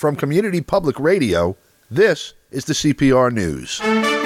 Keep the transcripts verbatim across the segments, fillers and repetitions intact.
From Community Public Radio, this is the C P R News.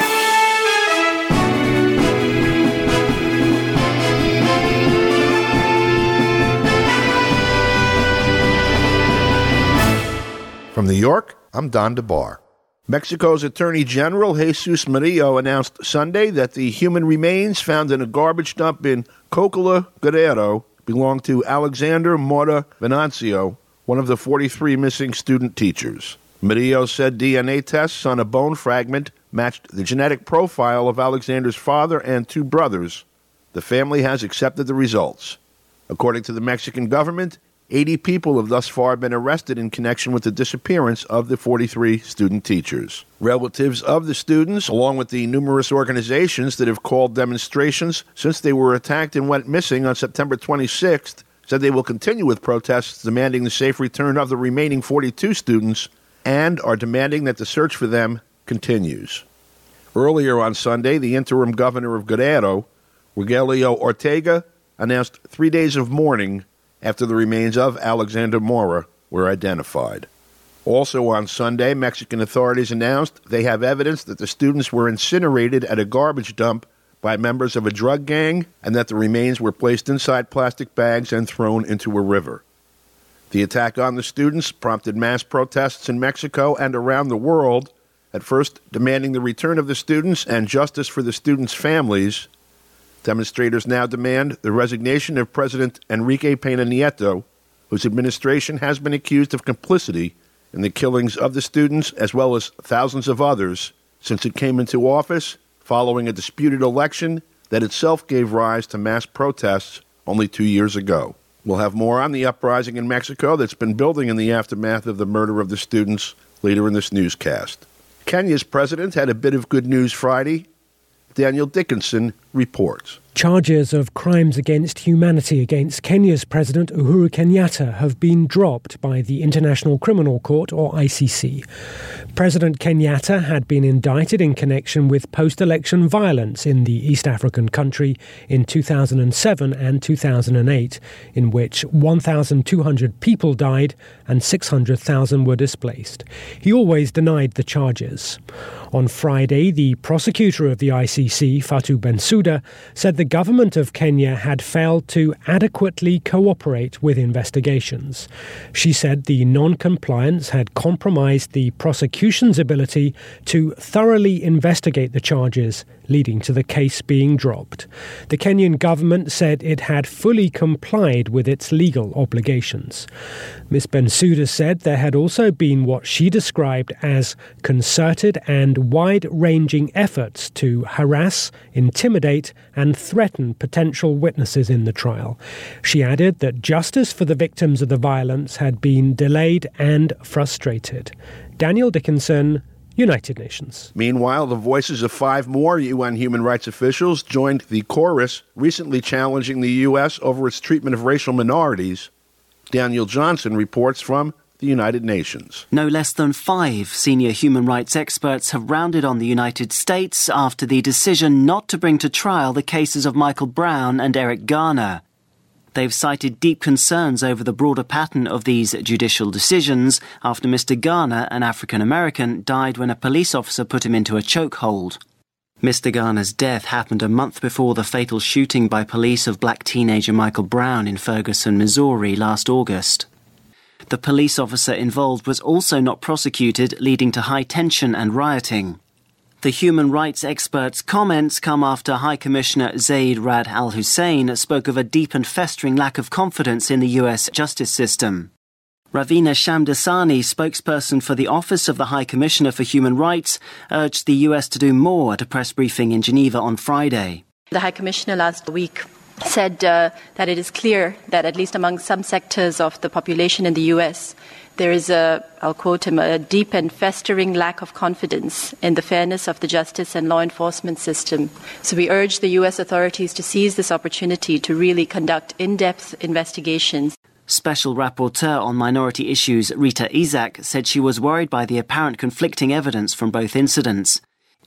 From New York, I'm Don DeBar. Mexico's Attorney General Jesus Murillo announced Sunday that the human remains found in a garbage dump in Cocula, Guerrero, belonged to Alexander Mora Venancio, one of the forty-three missing student teachers. Murillo said D N A tests on a bone fragment matched the genetic profile of Alexander's father and two brothers. The family has accepted the results. According to the Mexican government, eighty people have thus far been arrested in connection with the disappearance of the forty-three student teachers. Relatives of the students, along with the numerous organizations that have called demonstrations since they were attacked and went missing on September twenty-sixth, said they will continue with protests demanding the safe return of the remaining forty-two students and are demanding that the search for them continues. Earlier on Sunday, the interim governor of Guerrero, Rogelio Ortega, announced three days of mourning after the remains of Alexander Mora were identified. Also on Sunday, Mexican authorities announced they have evidence that the students were incinerated at a garbage dump by members of a drug gang and that the remains were placed inside plastic bags and thrown into a river. The attack on the students prompted mass protests in Mexico and around the world, at first demanding the return of the students and justice for the students' families. Demonstrators now demand the resignation of President Enrique Peña Nieto, whose administration has been accused of complicity in the killings of the students as well as thousands of others since it came into office following a disputed election that itself gave rise to mass protests only two years ago. We'll have more on the uprising in Mexico that's been building in the aftermath of the murder of the students later in this newscast. Kenya's president had a bit of good news Friday. Daniel Dickinson reports. Charges of crimes against humanity against Kenya's President Uhuru Kenyatta have been dropped by the International Criminal Court, or I C C. President Kenyatta had been indicted in connection with post-election violence in the East African country in two thousand seven and two thousand eight, in which one thousand two hundred people died and six hundred thousand were displaced. He always denied the charges. On Friday, the prosecutor of the I C C, Fatou Bensouda, said the government of Kenya had failed to adequately cooperate with investigations. She said the non-compliance had compromised the prosecution's ability to thoroughly investigate the charges, leading to the case being dropped. The Kenyan government said it had fully complied with its legal obligations. Miz Bensouda said there had also been what she described as concerted and wide-ranging efforts to harass, intimidate, and threaten potential witnesses in the trial. She added that justice for the victims of the violence had been delayed and frustrated. Daniel Dickinson, United Nations. Meanwhile, the voices of five more U N human rights officials joined the chorus recently challenging the U S over its treatment of racial minorities. Daniel Johnson reports from the United Nations. No less than five senior human rights experts have rounded on the United States after the decision not to bring to trial the cases of Michael Brown and Eric Garner. They've cited deep concerns over the broader pattern of these judicial decisions after Mister Garner, an African-American, died when a police officer put him into a chokehold. Mister Garner's death happened a month before the fatal shooting by police of black teenager Michael Brown in Ferguson, Missouri last August. The police officer involved was also not prosecuted, leading to high tension and rioting. The human rights expert's comments come after High Commissioner Zeid Ra'ad Al Hussein spoke of a deep and festering lack of confidence in the U S justice system. Ravina Shamdasani, spokesperson for the Office of the High Commissioner for Human Rights, urged the U S to do more at a press briefing in Geneva on Friday. The High Commissioner last week said uh, that it is clear that at least among some sectors of the population in the U S, there is a, I'll quote him, a deep and festering lack of confidence in the fairness of the justice and law enforcement system. So we urge the U S authorities to seize this opportunity to really conduct in-depth investigations. Special Rapporteur on Minority Issues Rita Isaac said she was worried by the apparent conflicting evidence from both incidents.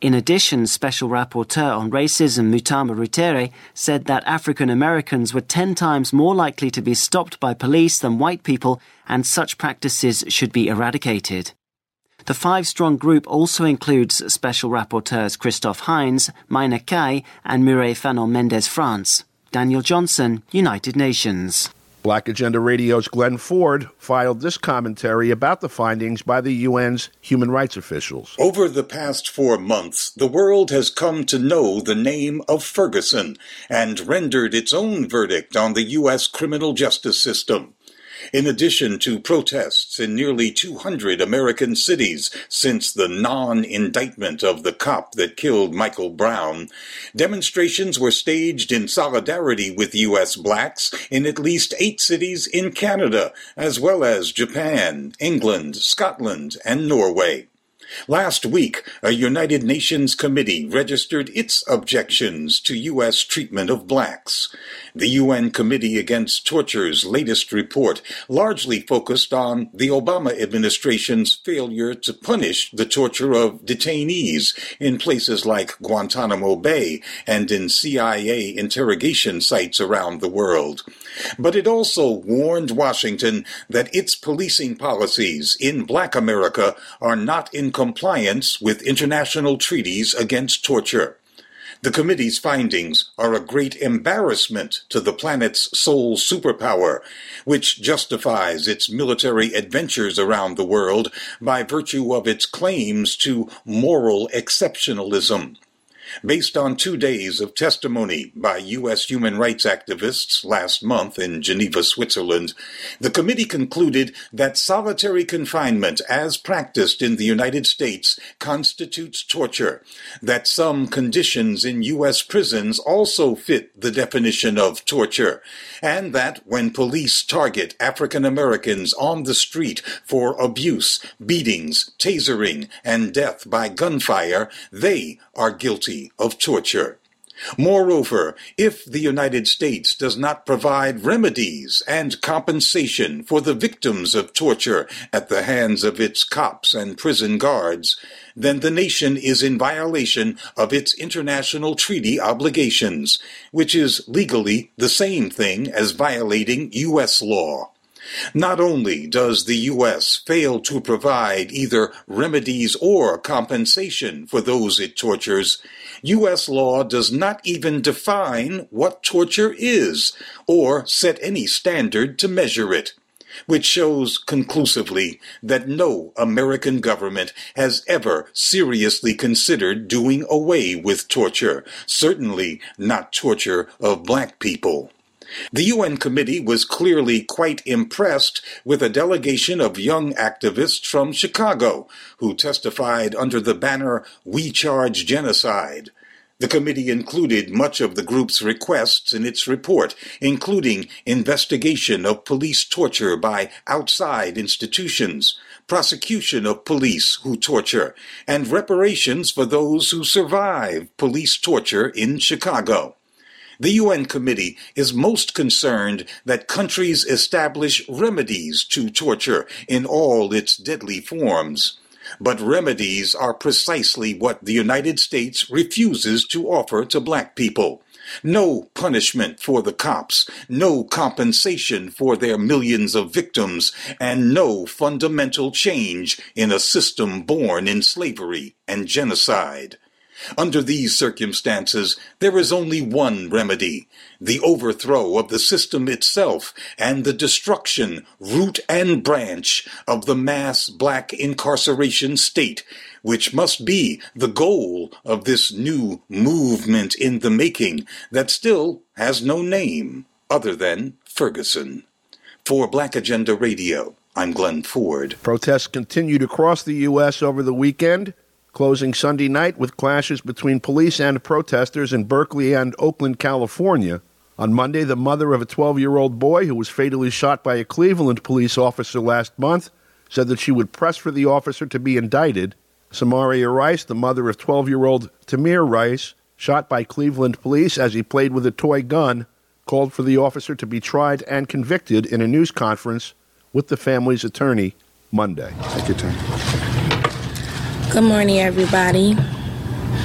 In addition, Special Rapporteur on Racism Mutama Rutere said that African Americans were ten times more likely to be stopped by police than white people, and such practices should be eradicated. The five-strong group also includes Special Rapporteurs Christophe Heinz, Maina Kai, and Mireille Fanon-Mendez France. Daniel Johnson, United Nations. Black Agenda Radio's Glenn Ford filed this commentary about the findings by the U N's human rights officials. Over the past four months, the world has come to know the name of Ferguson and rendered its own verdict on the U S criminal justice system. In addition to protests in nearly two hundred American cities since the non-indictment of the cop that killed Michael Brown, demonstrations were staged in solidarity with U S blacks in at least eight cities in Canada, as well as Japan, England, Scotland, and Norway. Last week, a United Nations committee registered its objections to U S treatment of blacks. The U N Committee Against Torture's latest report largely focused on the Obama administration's failure to punish the torture of detainees in places like Guantanamo Bay and in C I A interrogation sites around the world. But it also warned Washington that its policing policies in Black America are not in compliance with international treaties against torture. The committee's findings are a great embarrassment to the planet's sole superpower, which justifies its military adventures around the world by virtue of its claims to moral exceptionalism. Based on two days of testimony by U S human rights activists last month in Geneva, Switzerland, the committee concluded that solitary confinement as practiced in the United States constitutes torture, that some conditions in U S prisons also fit the definition of torture, and that when police target African Americans on the street for abuse, beatings, tasering, and death by gunfire, they are guilty of torture. Moreover, if the United States does not provide remedies and compensation for the victims of torture at the hands of its cops and prison guards, then the nation is in violation of its international treaty obligations, which is legally the same thing as violating U S law. Not only does the U S fail to provide either remedies or compensation for those it tortures, U S law does not even define what torture is or set any standard to measure it, which shows conclusively that no American government has ever seriously considered doing away with torture, certainly not torture of black people. The U N committee was clearly quite impressed with a delegation of young activists from Chicago who testified under the banner "We Charge Genocide." The committee included much of the group's requests in its report, including investigation of police torture by outside institutions, prosecution of police who torture, and reparations for those who survive police torture in Chicago. The U N committee is most concerned that countries establish remedies to torture in all its deadly forms. But remedies are precisely what the United States refuses to offer to black people. No punishment for the cops, no compensation for their millions of victims, and no fundamental change in a system born in slavery and genocide. Under these circumstances, there is only one remedy: the overthrow of the system itself and the destruction, root and branch, of the mass black incarceration state, which must be the goal of this new movement in the making that still has no name other than Ferguson. For Black Agenda Radio, I'm Glenn Ford. Protests continued across the U S over the weekend, closing Sunday night with clashes between police and protesters in Berkeley and Oakland, California. On Monday, the mother of a twelve-year-old boy who was fatally shot by a Cleveland police officer last month said that she would press for the officer to be indicted. Samaria Rice, the mother of twelve-year-old Tamir Rice, shot by Cleveland police as he played with a toy gun, called for the officer to be tried and convicted in a news conference with the family's attorney Monday. Take your time. Good morning, everybody.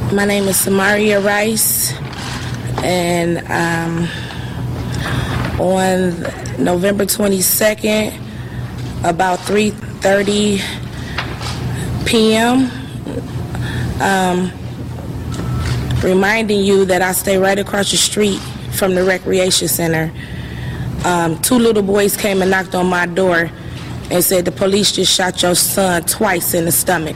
My name is Samaria Rice, and um, on November twenty-second, about three thirty p.m., um, reminding you that I stay right across the street from the recreation center. Um, two little boys came and knocked on my door and said the police just shot your son twice in the stomach.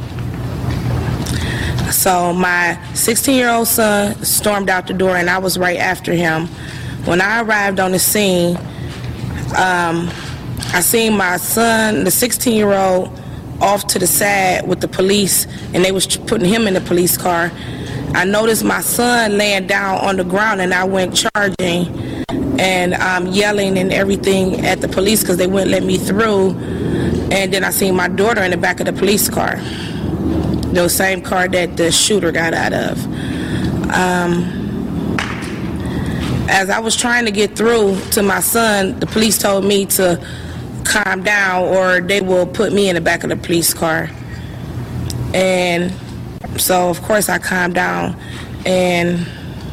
So my sixteen-year-old son stormed out the door, and I was right after him. When I arrived on the scene, um, I seen my son, the sixteen-year-old, off to the side with the police, and they was putting him in the police car. I noticed my son laying down on the ground, and I went charging and um, yelling and everything at the police because they wouldn't let me through. And then I seen my daughter in the back of the police car, the same car that the shooter got out of. Um, as I was trying to get through to my son, the police told me to calm down or they will put me in the back of the police car. And so, of course, I calmed down, and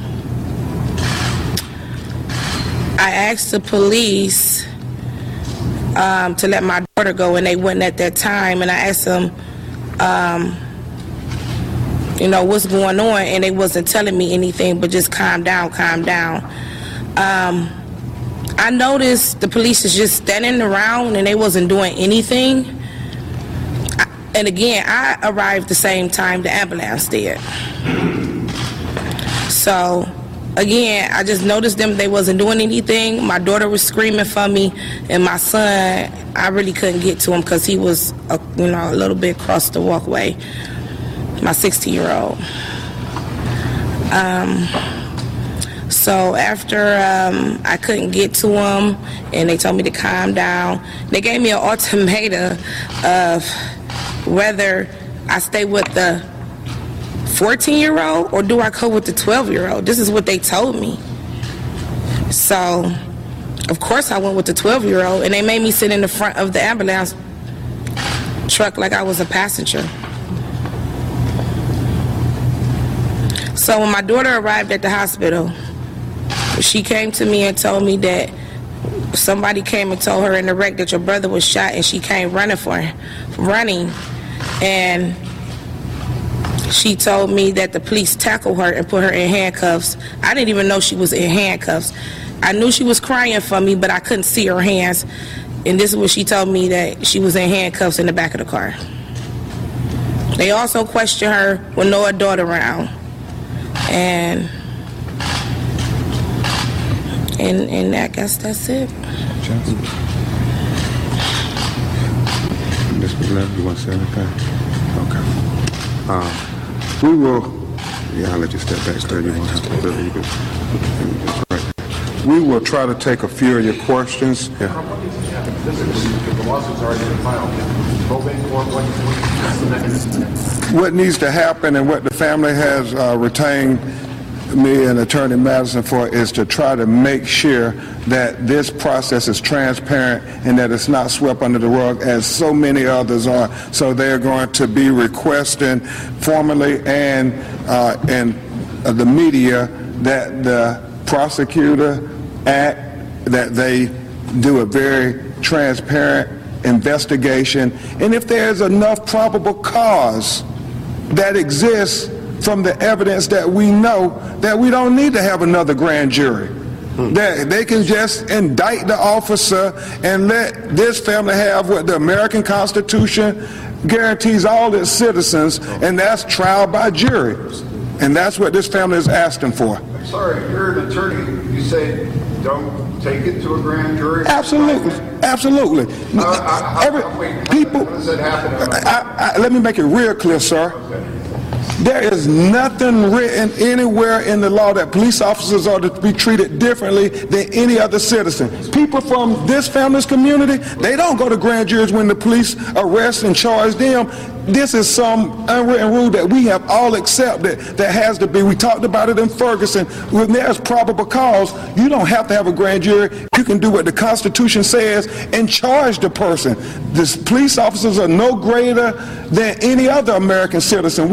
I asked the police um, to let my daughter go, and they wouldn't at that time. And I asked them, um, you know, what's going on, and they wasn't telling me anything, but just calm down, calm down. Um, I noticed the police is just standing around, and they wasn't doing anything. And again, I arrived the same time the ambulance did. So, again, I just noticed them, they wasn't doing anything. My daughter was screaming for me, and my son, I really couldn't get to him because he was, a, you know, a little bit across the walkway, my sixteen-year-old. Um, so after um, I couldn't get to him, and they told me to calm down, they gave me an ultimatum of whether I stay with the fourteen-year-old or do I go with the twelve-year-old. This is what they told me. So, of course, I went with the twelve-year-old, and they made me sit in the front of the ambulance truck like I was a passenger. So when my daughter arrived at the hospital, she came to me and told me that somebody came and told her in the wreck that your brother was shot, and she came running for him, running. And she told me that the police tackled her and put her in handcuffs. I didn't even know she was in handcuffs. I knew she was crying for me, but I couldn't see her hands. And this is what she told me, that she was in handcuffs in the back of the car. They also questioned her with no adult around. And, and, and I guess that's it. Miz McLeod, you want to say anything? Okay. Um, we will, yeah, I'll let you step back there. You won't have to do it. That's right. We will try to take a few of your questions. Yeah. What needs to happen and what the family has uh, retained me and Attorney Madison for is to try to make sure that this process is transparent and that it's not swept under the rug as so many others are. So they're going to be requesting formally and uh, in uh, the media that the prosecutor act, that they do a very transparent investigation, and if there's enough probable cause that exists from the evidence that we know, that we don't need to have another grand jury. Hmm. That they can just indict the officer and let this family have what the American Constitution guarantees all its citizens, and that's trial by jury. And that's what this family is asking for. I'm sorry, you're an attorney. You say don't take it to a grand jury? Absolutely. Absolutely. Uh, I, I, Every, wait, people, when does that happen? I, I, let me make it real clear, sir. Okay. There is nothing written anywhere in the law that police officers are to be treated differently than any other citizen. People from this family's community, they don't go to grand juries when the police arrest and charge them. This is some unwritten rule that we have all accepted that has to be. We talked about it in Ferguson. When there's probable cause, you don't have to have a grand jury. You can do what the Constitution says and charge the person. The police officers are no greater than any other American citizen. We are all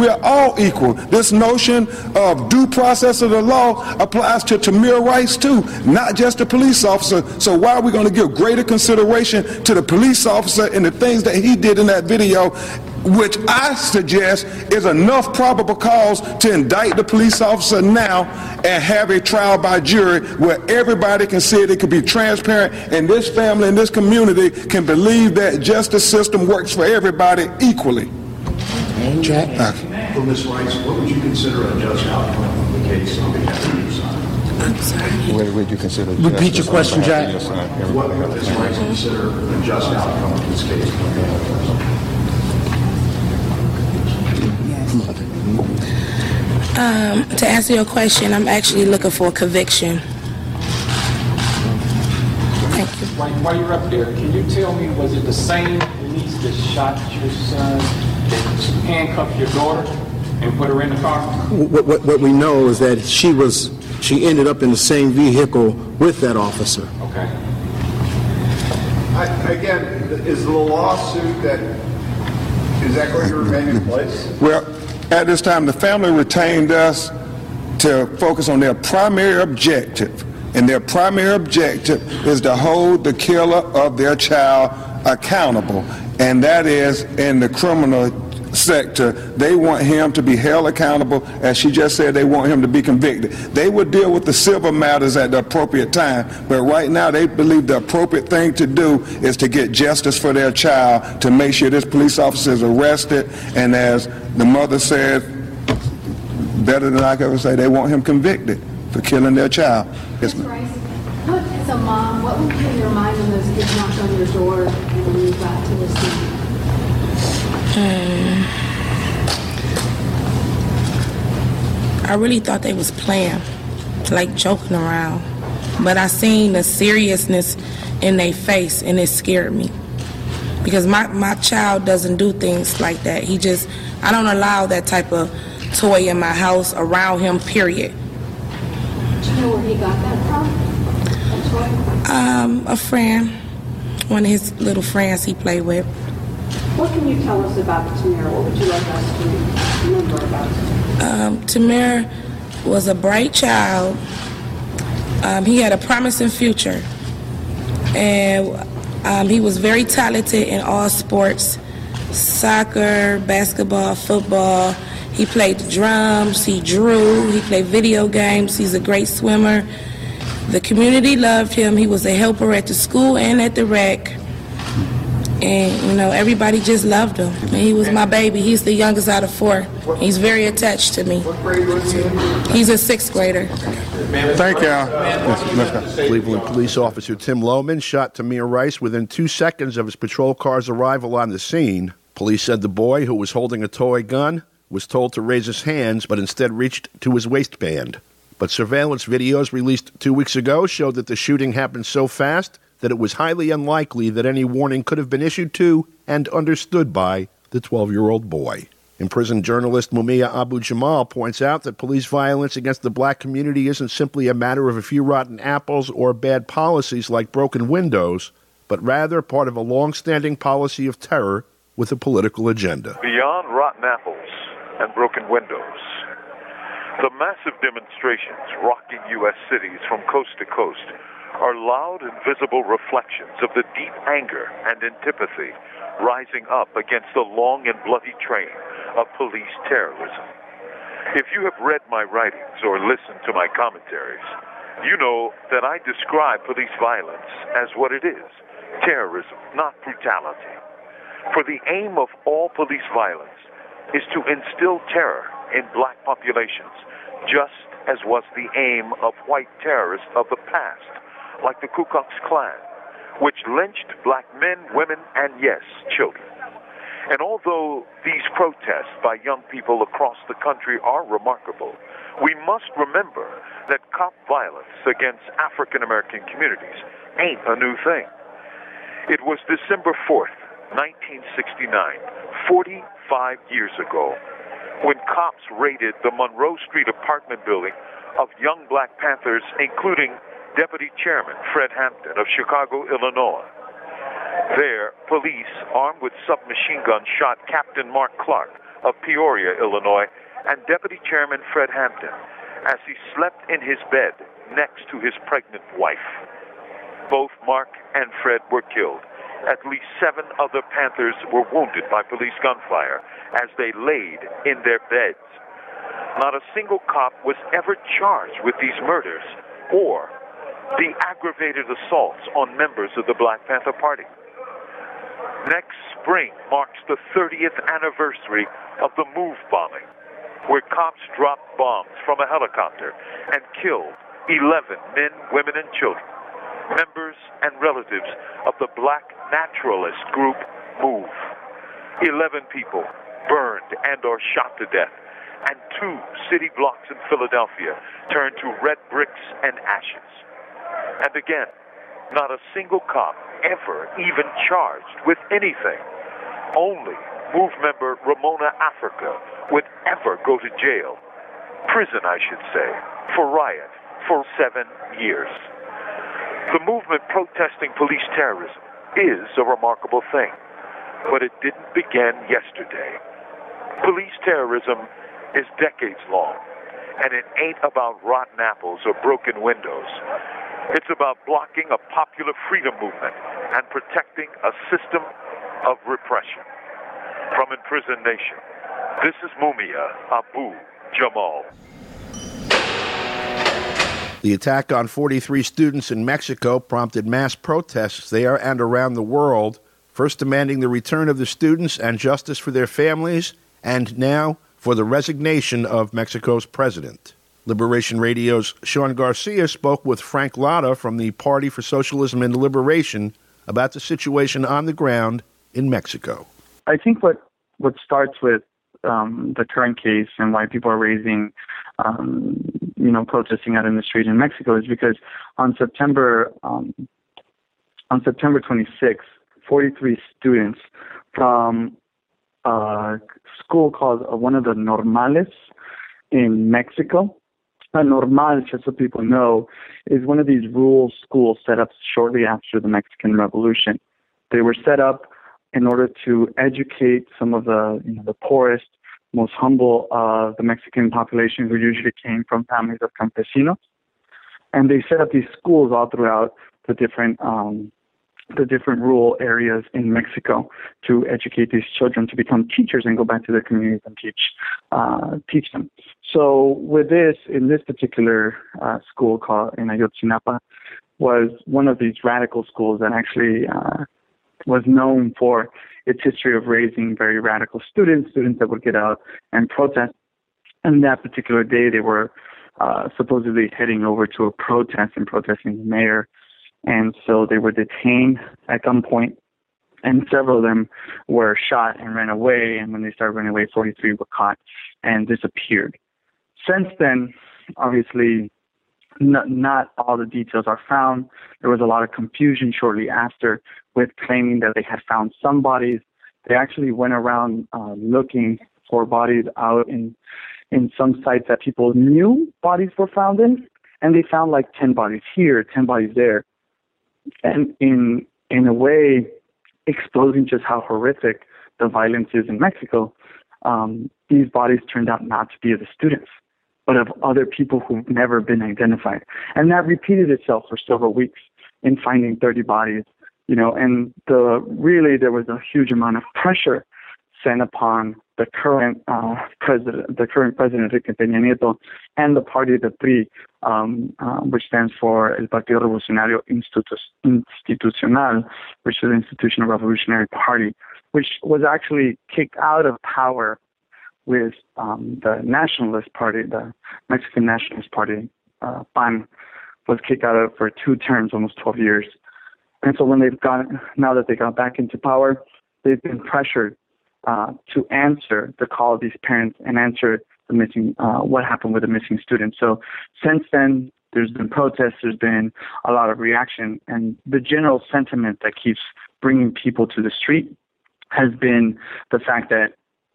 all equal. This notion of due process of the law applies to Tamir Rice too, not just the police officer. So why are we going to give greater consideration to the police officer and the things that he did in that video, which I suggest is enough probable cause to indict the police officer now and have a trial by jury where everybody can see it, it can be transparent, and this family and this community can believe that justice system works for everybody equally. Jack? Okay. For Miz Rice, what would you consider a just outcome of the case on behalf of your son? I'm sorry. What would you consider? Repeat your question, Jack. What would Miz Rice consider a just outcome of this case on behalf of your son? Um, to answer your question, I'm actually looking for a conviction. Thank you. While, while you're up there, can you tell me, was it the same police that shot your son that handcuffed your daughter and put her in the car? What, what, what we know is that she was, she ended up in the same vehicle with that officer. Okay. I, again, is the lawsuit that, is that going to remain in place? Well, at this time, the family retained us to focus on their primary objective. And their primary objective is to hold the killer of their child accountable. And that is in the criminal sector. They want him to be held accountable. As she just said, they want him to be convicted. They will deal with the civil matters at the appropriate time. But right now, they believe the appropriate thing to do is to get justice for their child, to make sure this police officer is arrested. And as the mother said, better than I could ever say, they want him convicted for killing their child. Yes, ma'am. Rice, what, as a mom, what would be in your mind when those kids knocked on your door and when you got to the scene? Um, I really thought they was playing, like joking around. But I seen the seriousness in their face, and it scared me. Because my, my child doesn't do things like that. He just, I don't allow that type of toy in my house around him, period. Do you know where he got that from? That toy? Um, a friend, one of his little friends he played with. What can you tell us about Tamir? What would you like us to remember about him? Um, Tamir was a bright child. Um, he had a promising future. And um, he was very talented in all sports, soccer, basketball, football. He played the drums, he drew, he played video games. He's a great swimmer. The community loved him. He was a helper at the school and at the rec. And, you know, everybody just loved him. And he was my baby. He's the youngest out of four. He's very attached to me. What grade was he in? He's a sixth grader. Thank you. Yes, Cleveland police officer Tim Lohman shot Tamir Rice within two seconds of his patrol car's arrival on the scene. Police said the boy, who was holding a toy gun, was told to raise his hands, but instead reached to his waistband. But surveillance videos released two weeks ago showed that the shooting happened so fast that it was highly unlikely that any warning could have been issued to and understood by the twelve-year-old boy. Imprisoned journalist Mumia Abu-Jamal points out that police violence against the black community isn't simply a matter of a few rotten apples or bad policies like broken windows, but rather part of a long-standing policy of terror with a political agenda. Beyond rotten apples and broken windows, the massive demonstrations rocking U S cities from coast to coast are loud and visible reflections of the deep anger and antipathy rising up against the long and bloody train of police terrorism. If you have read my writings or listened to my commentaries, you know that I describe police violence as what it is, terrorism, not brutality. For the aim of all police violence is to instill terror in black populations, just as was the aim of white terrorists of the past, like the Ku Klux Klan, which lynched black men, women, and yes, children. And although these protests by young people across the country are remarkable, we must remember that cop violence against African American communities ain't a new thing. It was December fourth, nineteen sixty-nine, forty-five years ago, when cops raided the Monroe Street apartment building of young Black Panthers, including Deputy Chairman Fred Hampton of Chicago, Illinois. There, police, armed with submachine guns, shot Captain Mark Clark of Peoria, Illinois, and Deputy Chairman Fred Hampton as he slept in his bed next to his pregnant wife. Both Mark and Fred were killed. At least seven other Panthers were wounded by police gunfire as they laid in their beds. Not a single cop was ever charged with these murders or the aggravated assaults on members of the Black Panther Party. Next spring marks the thirtieth anniversary of the MOVE bombing, where cops dropped bombs from a helicopter and killed eleven men, women, and children, members and relatives of the Black nationalist group MOVE. Eleven people burned and or shot to death, and two city blocks in Philadelphia turned to red bricks and ashes. And again, not a single cop ever even charged with anything. Only MOVE member Ramona Africa would ever go to jail, prison I should say, for riot for seven years. The movement protesting police terrorism is a remarkable thing, but it didn't begin yesterday. Police terrorism is decades long, and it ain't about rotten apples or broken windows. It's about blocking a popular freedom movement and protecting a system of repression. From Imprisoned Nation, this is Mumia Abu Jamal. The attack on forty-three students in Mexico prompted mass protests there and around the world, first demanding the return of the students and justice for their families, and now for the resignation of Mexico's president. Liberation Radio's Sean Garcia spoke with Frank Latta from the Party for Socialism and Liberation about the situation on the ground in Mexico. I think what, what starts with um, the current case and why people are raising, um, you know, protesting out in the street in Mexico is because on September um, on September twenty-sixth, forty-three students from a school called uh, one of the Normales in Mexico. A Normal, just so people know, is one of these rural schools set up shortly after the Mexican Revolution. They were set up in order to educate some of the, you know, the poorest, most humble of the Mexican population who usually came from families of campesinos. And they set up these schools all throughout the different um, the different rural areas in Mexico to educate these children to become teachers and go back to their communities and teach uh, teach them. So with this, in this particular uh, school called in Ayotzinapa, was one of these radical schools that actually uh, was known for its history of raising very radical students, students that would get out and protest. And that particular day, they were uh, supposedly heading over to a protest and protesting the mayor. And so they were detained at gunpoint, and several of them were shot and ran away. And when they started running away, forty-three were caught and disappeared. Since then, obviously, not, not all the details are found. There was a lot of confusion shortly after with claiming that they had found some bodies. They actually went around uh, looking for bodies out in in some sites that people knew bodies were found in, and they found like ten bodies here, ten bodies there. And in in a way, exposing just how horrific the violence is in Mexico, um, these bodies turned out not to be of the students, but of other people who've never been identified. And that repeated itself for several weeks in finding thirty bodies, you know, and the really there was a huge amount of pressure sent upon the current uh, president, the current president Enrique Peña Nieto, and the party, the P R I, um, uh, which stands for El Partido Revolucionario Institucional, which is the Institutional Revolutionary Party, which was actually kicked out of power with um, the Nationalist Party, the Mexican Nationalist Party, uh, P A N, was kicked out of for two terms, almost twelve years. And so when they've got, now that they got back into power, they've been pressured Uh, to answer the call of these parents and answer the missing, uh, what happened with the missing students. So since then, there's been protests, there's been a lot of reaction, and the general sentiment that keeps bringing people to the street has been the fact that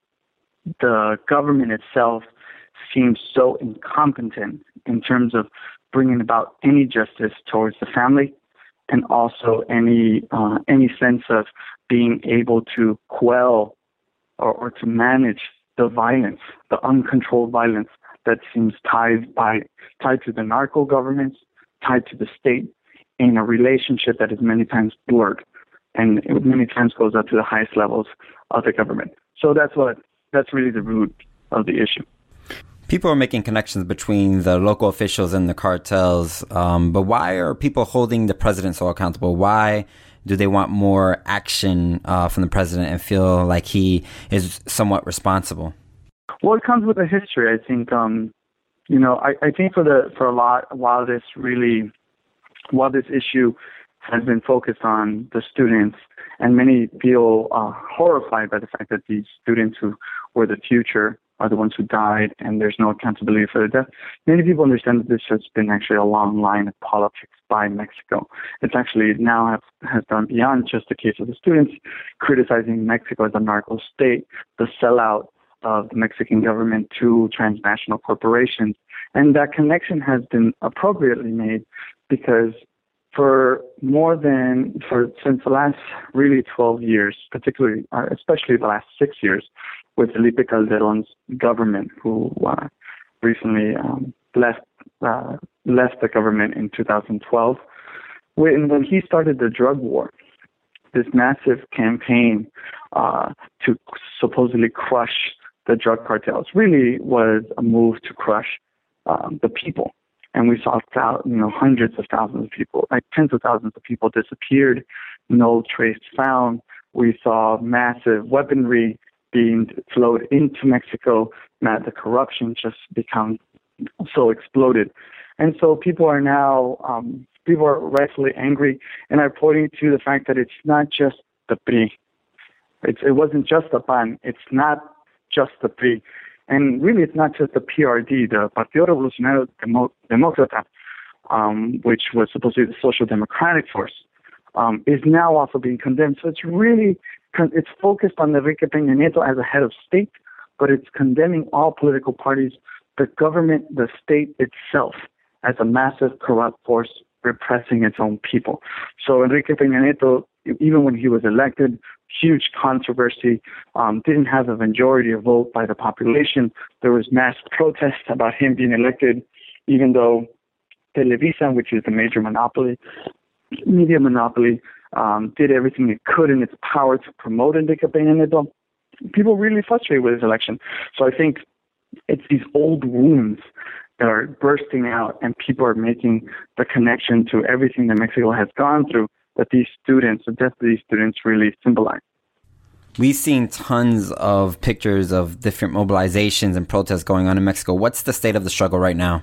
the government itself seems so incompetent in terms of bringing about any justice towards the family, and also any uh, any sense of being able to quell Or, or to manage the violence, the uncontrolled violence that seems tied by tied to the narco governments, tied to the state, in a relationship that is many times blurred, and it many times goes up to the highest levels of the government. So that's what that's really the root of the issue. People are making connections between the local officials and the cartels, um, but why are people holding the president so accountable? Why do they want more action uh, from the president and feel like he is somewhat responsible? Well, it comes with a history. I think, um, you know, I, I think for the for a lot while this really while this issue has been focused on the students, and many feel uh, horrified by the fact that these students who were the future are the ones who died, and there's no accountability for their death. Many people understand that this has been actually a long line of politics by Mexico. It's actually now have, has gone beyond just the case of the students criticizing Mexico as a narco state, the sellout of the Mexican government to transnational corporations. And that connection has been appropriately made because for more than, for since the last really twelve years, particularly, uh, especially the last six years, with Felipe Calderón's government, who uh, recently um, left uh, left the government in two thousand twelve. When, when he started the drug war, this massive campaign uh, to supposedly crush the drug cartels really was a move to crush um, the people. And we saw, you know, hundreds of thousands of people, like tens of thousands of people disappeared, no trace found. We saw massive weaponry being flowed into Mexico, that the corruption just become so exploded. And so people are now, um, people are rightfully angry and are pointing to the fact that it's not just the P R I. It's, it wasn't just the P A N. It's not just the P R I. And really, it's not just the P R D, the Partido Revolucionario Demo- Demócrata, um, which was supposed to be the social democratic force, um, is now also being condemned. So it's really, it's focused on Enrique Peña Nieto as a head of state, but it's condemning all political parties, the government, the state itself, as a massive corrupt force repressing its own people. So Enrique Peña Nieto, even when he was elected, huge controversy, um, didn't have a majority of vote by the population. There was mass protest about him being elected, even though Televisa, which is the major monopoly, media monopoly, um, did everything it could in its power to promote Enrique Peña Nieto. People really frustrated with his election. So I think it's these old wounds that are bursting out, and people are making the connection to everything that Mexico has gone through, that these students, the death of these students really symbolize. We've seen tons of pictures of different mobilizations and protests going on in Mexico. What's the state of the struggle right now?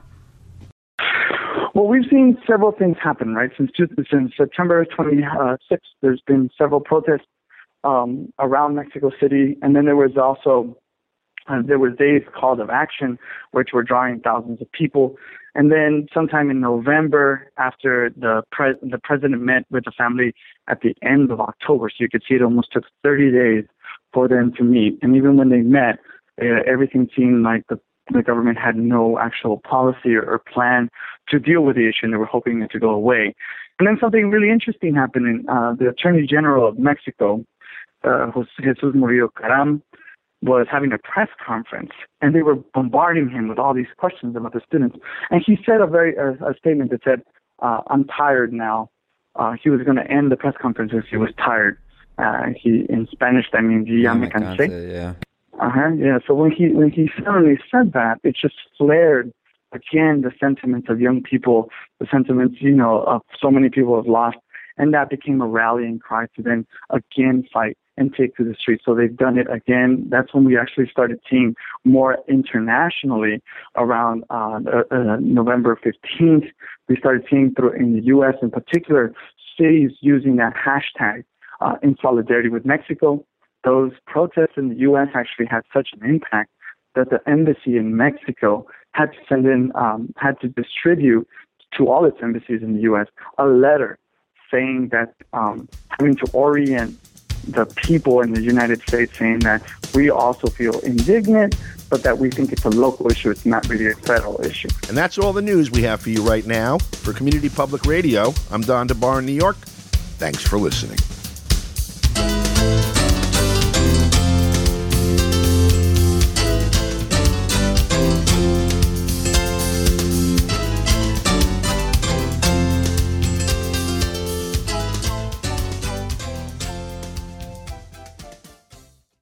Well, we've seen several things happen, right? Since, since September twenty-sixth, there's been several protests um, around Mexico City, and then there was also Uh, there was days called of action, which were drawing thousands of people. And then sometime in November, after the pre- the president met with the family at the end of October, so you could see it almost took thirty days for them to meet. And even when they met, uh, everything seemed like the, the government had no actual policy or, or plan to deal with the issue, and they were hoping it to go away. And then something really interesting happened. In, uh, the Attorney General of Mexico, uh, Jesus Murillo Caram, was having a press conference, and they were bombarding him with all these questions about the students. And he said a very a, a statement that said, uh, "I'm tired now." Uh, he was going to end the press conference if he was tired. Uh, he in Spanish that means "ya me cansé." Yeah. Uh huh. Yeah. So when he when he suddenly said that, it just flared again the sentiments of young people, the sentiments you know of so many people have lost, and that became a rallying cry to then again fight and take to the streets. So they've done it again. That's when we actually started seeing more internationally around uh, uh, November fifteenth. We started seeing through in the U S in particular, cities using that hashtag uh, in solidarity with Mexico. Those protests in the U S actually had such an impact that the embassy in Mexico had to send in, um, had to distribute to all its embassies in the U S a letter saying that um, having to orient the people in the United States, saying that we also feel indignant, but that we think it's a local issue. It's not really a federal issue. And that's all the news we have for you right now. For Community Public Radio, I'm Don DeBar in New York. Thanks for listening.